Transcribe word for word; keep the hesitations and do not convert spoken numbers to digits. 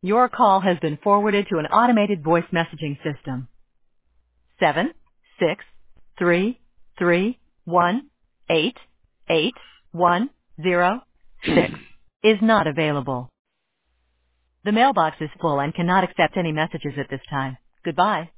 Your call has been forwarded to an automated voice messaging system. Seven, six, three, three, one, eight, eight, one, zero, six is not available. The mailbox is full and cannot accept any messages at this time. Goodbye.